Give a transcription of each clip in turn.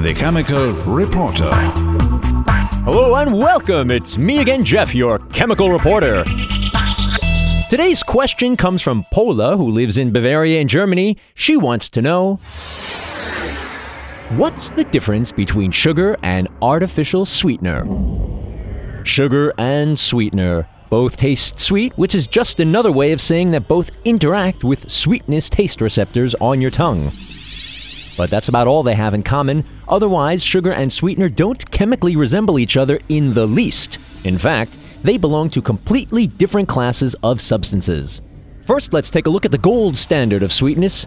The Chemical Reporter. Hello and welcome. It's me again, Jeff, your chemical reporter. Today's question comes from Paula, who lives in Bavaria in Germany. She wants to know, what's the difference between sugar and artificial sweetener? Sugar and sweetener both taste sweet, which is just another way of saying that both interact with sweetness taste receptors on your tongue. But that's about all they have in common. Otherwise, sugar and sweetener don't chemically resemble each other in the least. In fact, they belong to completely different classes of substances. First, let's take a look at the gold standard of sweetness.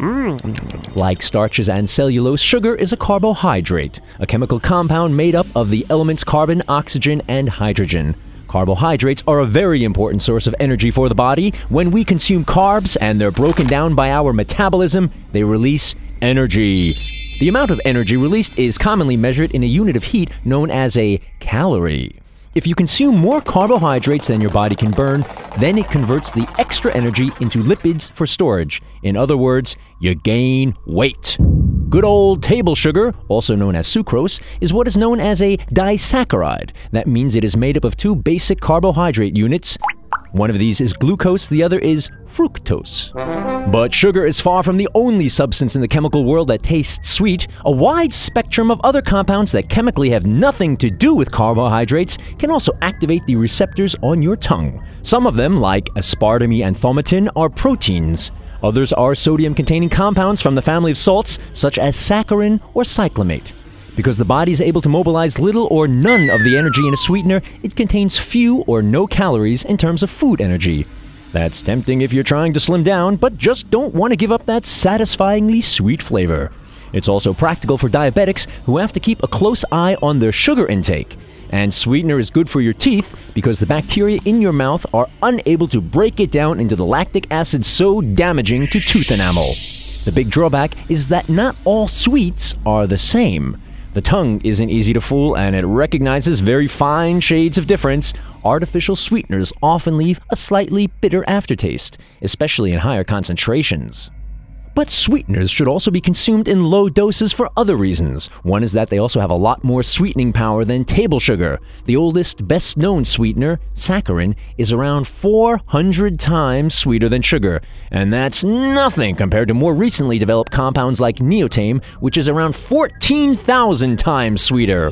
Like starches and cellulose, sugar is a carbohydrate, a chemical compound made up of the elements carbon, oxygen, and hydrogen. Carbohydrates are a very important source of energy for the body. When we consume carbs and they're broken down by our metabolism, they release energy. The amount of energy released is commonly measured in a unit of heat known as a calorie. If you consume more carbohydrates than your body can burn, then it converts the extra energy into lipids for storage. In other words, you gain weight. Good old table sugar, also known as sucrose, is what is known as a disaccharide. That means it is made up of two basic carbohydrate units. One of these is glucose, the other is fructose. But sugar is far from the only substance in the chemical world that tastes sweet. A wide spectrum of other compounds that chemically have nothing to do with carbohydrates can also activate the receptors on your tongue. Some of them, like aspartame and thaumatin, are proteins. Others are sodium-containing compounds from the family of salts, such as saccharin or cyclamate. Because the body is able to mobilize little or none of the energy in a sweetener, it contains few or no calories in terms of food energy. That's tempting if you're trying to slim down, but just don't want to give up that satisfyingly sweet flavor. It's also practical for diabetics who have to keep a close eye on their sugar intake. And sweetener is good for your teeth because the bacteria in your mouth are unable to break it down into the lactic acid so damaging to tooth enamel. The big drawback is that not all sweets are the same. The tongue isn't easy to fool, and it recognizes very fine shades of difference. Artificial sweeteners often leave a slightly bitter aftertaste, especially in higher concentrations. But sweeteners should also be consumed in low doses for other reasons. One is that they also have a lot more sweetening power than table sugar. The oldest, best-known sweetener, saccharin, is around 400 times sweeter than sugar. And that's nothing compared to more recently developed compounds like neotame, which is around 14,000 times sweeter.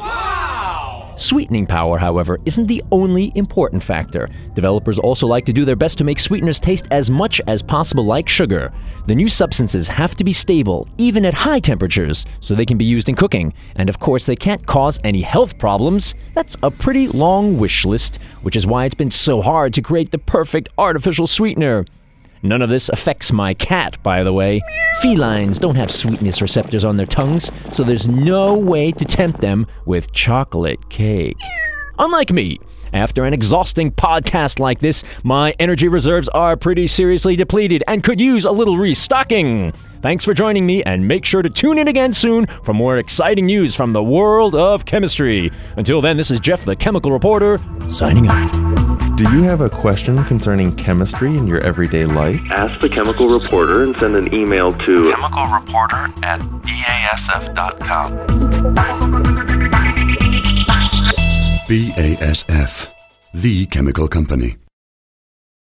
Sweetening power, however, isn't the only important factor. Developers also like to do their best to make sweeteners taste as much as possible like sugar. The new substances have to be stable, even at high temperatures, so they can be used in cooking. And of course, they can't cause any health problems. That's a pretty long wish list, which is why it's been so hard to create the perfect artificial sweetener. None of this affects my cat, by the way. Felines don't have sweetness receptors on their tongues, so there's no way to tempt them with chocolate cake. Unlike me, after an exhausting podcast like this, my energy reserves are pretty seriously depleted and could use a little restocking. Thanks for joining me, and make sure to tune in again soon for more exciting news from the world of chemistry. Until then, this is Jeff the Chemical Reporter, signing out. Do you have a question concerning chemistry in your everyday life? Ask the Chemical Reporter and send an email to chemicalreporter@basf.com. BASF, the chemical company.